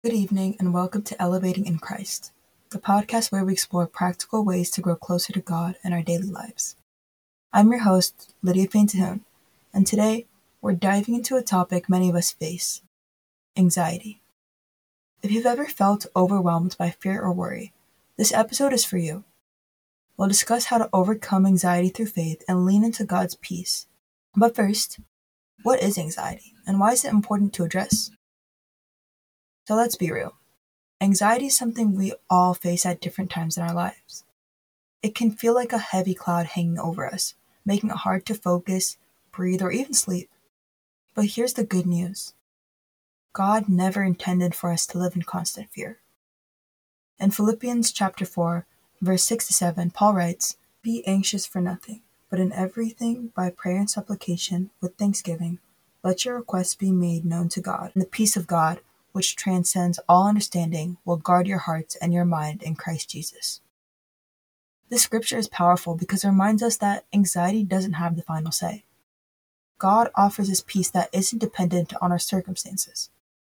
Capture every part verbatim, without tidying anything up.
Good evening and welcome to Elevating in Christ, the podcast where we explore practical ways to grow closer to God in our daily lives. I'm your host, Lydia Payne-Tahun, and today we're diving into a topic many of us face, anxiety. If you've ever felt overwhelmed by fear or worry, this episode is for you. We'll discuss how to overcome anxiety through faith and lean into God's peace. But first, what is anxiety and why is it important to address? So let's be real. Anxiety is something we all face at different times in our lives. It can feel like a heavy cloud hanging over us, making it hard to focus, breathe, or even sleep. But here's the good news. God never intended for us to live in constant fear. In Philippians chapter four, verse six to seven, Paul writes, "Be anxious for nothing, but in everything by prayer and supplication with thanksgiving, let your requests be made known to God, and the peace of God, which transcends all understanding, will guard your hearts and your mind in Christ Jesus." This scripture is powerful because it reminds us that anxiety doesn't have the final say. God offers us peace that isn't dependent on our circumstances.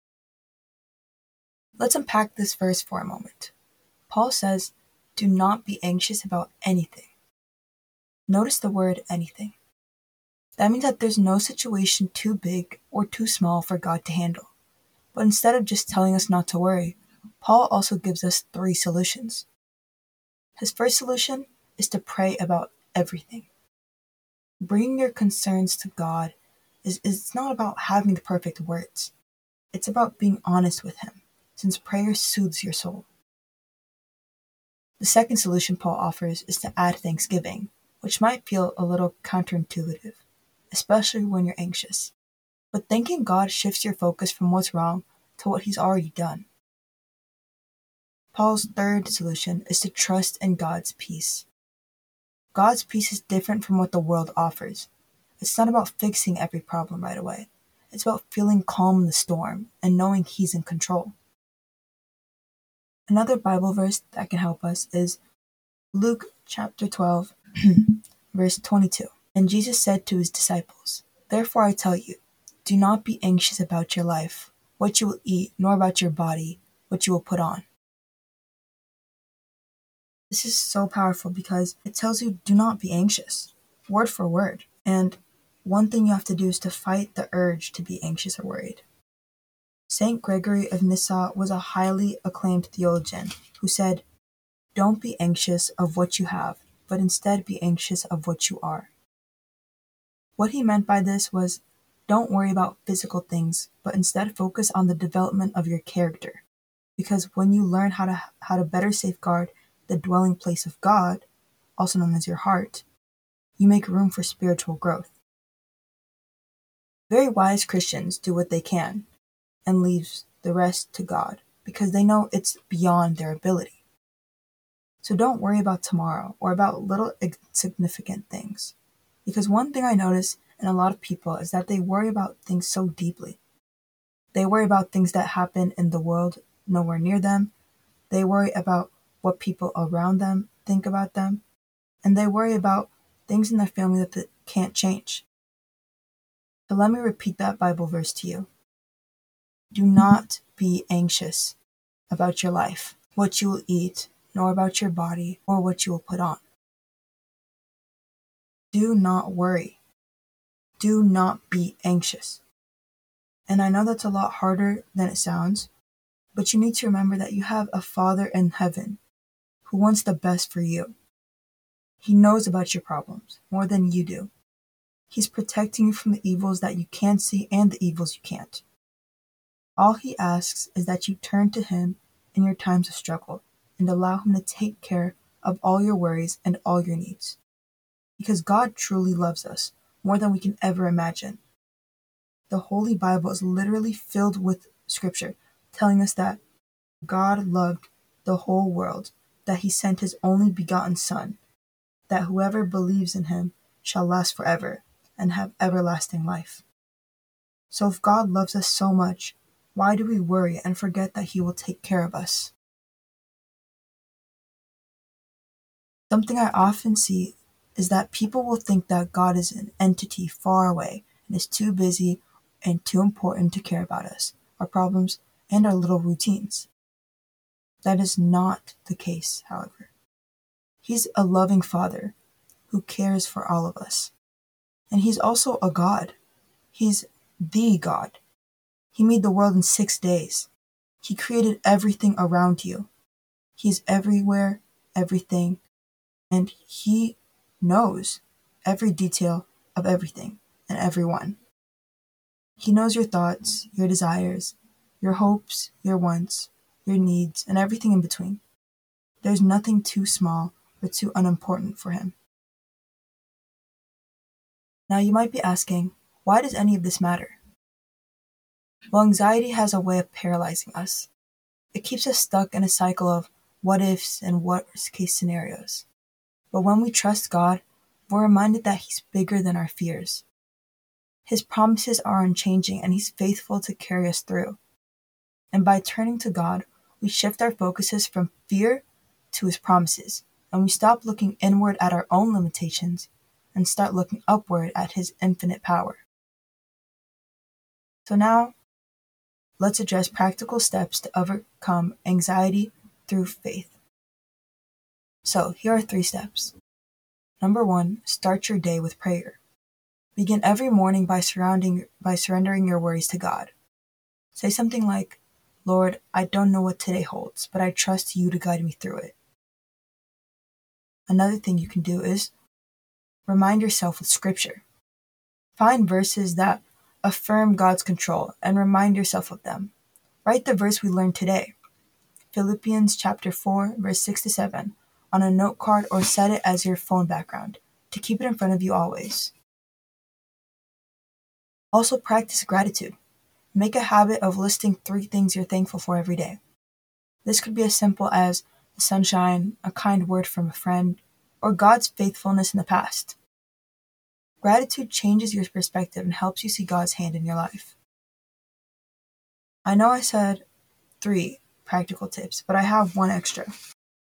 Let's unpack this verse for a moment. Paul says, "Do not be anxious about anything." Notice the word anything. That means that there's no situation too big or too small for God to handle. But instead of just telling us not to worry, Paul also gives us three solutions. His first solution is to pray about everything. Bringing your concerns to God is, is not about having the perfect words. It's about being honest with Him, since prayer soothes your soul. The second solution Paul offers is to add thanksgiving, which might feel a little counterintuitive, especially when you're anxious. But thanking God shifts your focus from what's wrong to what He's already done. Paul's third solution is to trust in God's peace. God's peace is different from what the world offers. It's not about fixing every problem right away. It's about feeling calm in the storm and knowing He's in control. Another Bible verse that can help us is Luke chapter twelve, verse twenty-two. And Jesus said to His disciples, "Therefore I tell you, do not be anxious about your life, what you will eat, nor about your body, what you will put on." This is so powerful because it tells you do not be anxious, word for word. And one thing you have to do is to fight the urge to be anxious or worried. Saint Gregory of Nyssa was a highly acclaimed theologian who said, "Don't be anxious of what you have, but instead be anxious of what you are." What he meant by this was, don't worry about physical things, but instead focus on the development of your character. Because when you learn how to how to better safeguard the dwelling place of God, also known as your heart, you make room for spiritual growth. Very wise Christians do what they can and leave the rest to God because they know it's beyond their ability. So don't worry about tomorrow or about little insignificant things. Because one thing I notice in a lot of people is that they worry about things so deeply. They worry about things that happen in the world nowhere near them. They worry about what people around them think about them. And they worry about things in their family that they can't change. So let me repeat that Bible verse to you. Do not be anxious about your life, what you will eat, nor about your body, or what you will put on. Do not worry. Do not be anxious. And I know that's a lot harder than it sounds, but you need to remember that you have a Father in heaven who wants the best for you. He knows about your problems more than you do. He's protecting you from the evils that you can see and the evils you can't. All He asks is that you turn to Him in your times of struggle and allow Him to take care of all your worries and all your needs. Because God truly loves us more than we can ever imagine. The Holy Bible is literally filled with scripture telling us that God loved the whole world, that He sent His only begotten Son, that whoever believes in Him shall last forever and have everlasting life. So if God loves us so much, why do we worry and forget that He will take care of us? Something I often see is that people will think that God is an entity far away and is too busy and too important to care about us, our problems, and our little routines. That is not the case, however. He's a loving Father who cares for all of us. And He's also a God. He's the God. He made the world in six days. He created everything around you. He's everywhere, everything, and He knows every detail of everything and everyone. He knows your thoughts, your desires, your hopes, your wants, your needs, and everything in between. There's nothing too small or too unimportant for Him. Now you might be asking, why does any of this matter? Well, anxiety has a way of paralyzing us. It keeps us stuck in a cycle of what ifs and worst case scenarios. But when we trust God, we're reminded that He's bigger than our fears. His promises are unchanging and He's faithful to carry us through. And by turning to God, we shift our focuses from fear to His promises, and we stop looking inward at our own limitations and start looking upward at His infinite power. So now, let's address practical steps to overcome anxiety through faith. So here are three steps. Number one, start your day with prayer. Begin every morning by surrounding by surrendering your worries to God. Say something like, Lord, I don't know what today holds, but I trust You to guide me through it. Another thing you can do is remind yourself with scripture. Find verses that affirm God's control and remind yourself of them. Write the verse we learned today, Philippians chapter four, verse six to seven, on a note card or set it as your phone background to keep it in front of you always. Also practice gratitude. Make a habit of listing three things you're thankful for every day. This could be as simple as the sunshine, a kind word from a friend, or God's faithfulness in the past. Gratitude changes your perspective and helps you see God's hand in your life. I know I said three practical tips, but I have one extra.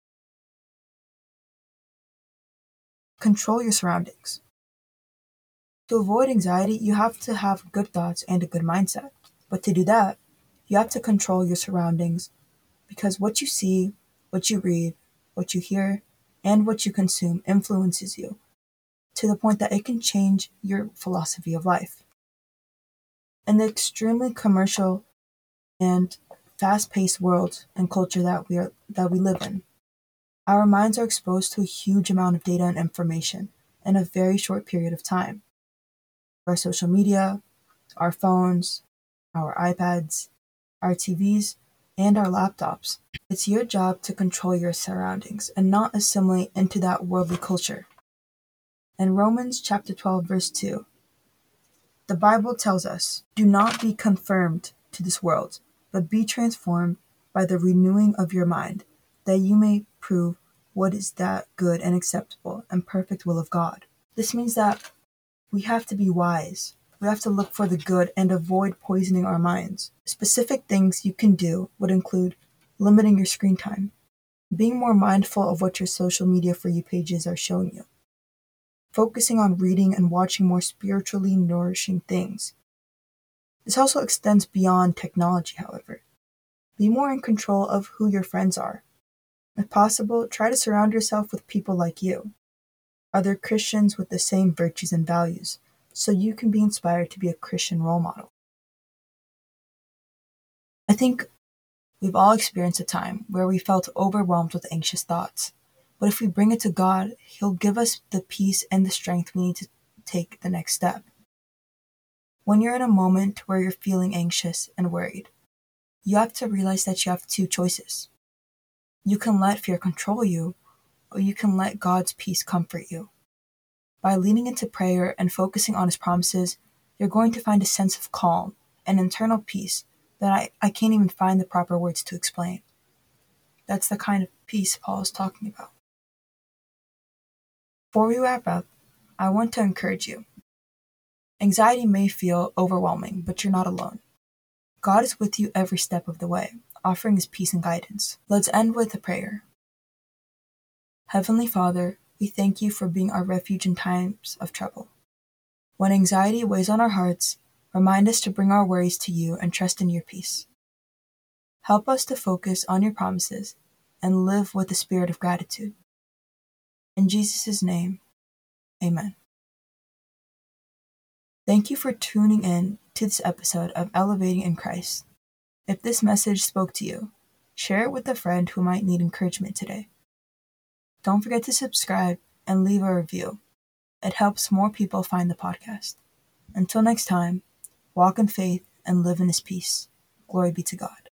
Control your surroundings. To avoid anxiety, you have to have good thoughts and a good mindset. But to do that, you have to control your surroundings because what you see, what you read, what you hear, and what you consume influences you to the point that it can change your philosophy of life. In the extremely commercial and fast-paced world and culture that we are that we live in, our minds are exposed to a huge amount of data and information in a very short period of time. Our social media, our phones, our iPads, our T Vs, and our laptops. It's your job to control your surroundings and not assimilate into that worldly culture. In Romans chapter twelve, verse two, the Bible tells us, "Do not be conformed to this world, but be transformed by the renewing of your mind, that you may prove what is that good and acceptable and perfect will of God." This means that we have to be wise. We have to look for the good and avoid poisoning our minds. Specific things you can do would include limiting your screen time, being more mindful of what your social media for you pages are showing you, focusing on reading and watching more spiritually nourishing things. This also extends beyond technology, however. Be more in control of who your friends are. If possible, try to surround yourself with people like you, other Christians with the same virtues and values, so you can be inspired to be a Christian role model. I think we've all experienced a time where we felt overwhelmed with anxious thoughts, but if we bring it to God, He'll give us the peace and the strength we need to take the next step. When you're in a moment where you're feeling anxious and worried, you have to realize that you have two choices. You can let fear control you, or you can let God's peace comfort you. By leaning into prayer and focusing on His promises, you're going to find a sense of calm and internal peace that I, I can't even find the proper words to explain. That's the kind of peace Paul is talking about. Before we wrap up, I want to encourage you. Anxiety may feel overwhelming, but you're not alone. God is with you every step of the way, offering His peace and guidance. Let's end with a prayer. Heavenly Father, we thank You for being our refuge in times of trouble. When anxiety weighs on our hearts, remind us to bring our worries to You and trust in Your peace. Help us to focus on your promises and live with a spirit of gratitude. In Jesus' name, amen. Thank you for tuning in to this episode of Elevating in Christ. If this message spoke to you, share it with a friend who might need encouragement today. Don't forget to subscribe and leave a review. It helps more people find the podcast. Until next time, walk in faith and live in His peace. Glory be to God.